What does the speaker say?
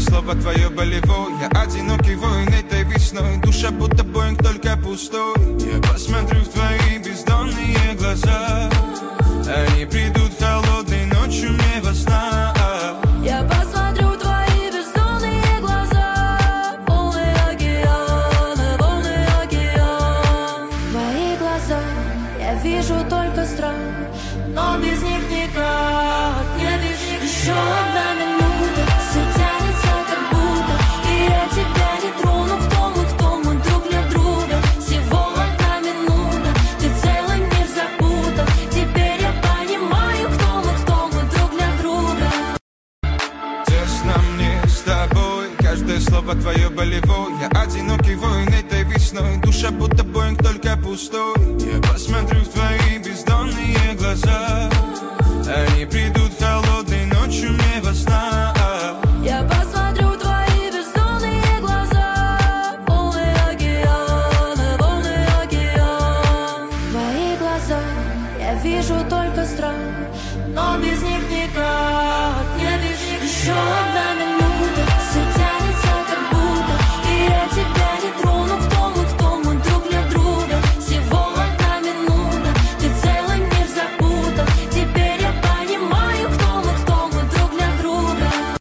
слово твое болевое. Я одинокий воин этой весной. Душа будто Боинг, только пустой. Я посмотрю в твои бездонные глаза. Они придут холодной ночью мне во снах. Я посмотрю в твои бездонные глаза. Полный океан, полный океан. Твои глаза, я вижу только страх, но без них никак, не без них. Еще одна минута, все тянется как будто, и я тебя не трону. Кто мы друг для друга? Всего одна минута, ты целый мир запутал. Теперь я понимаю, кто мы друг для друга. Тесно мне с тобой, каждое слово твое болевое. Я одинокий воин этой весной. Душа будто Боинг, только пустой. Я посмотрю в твои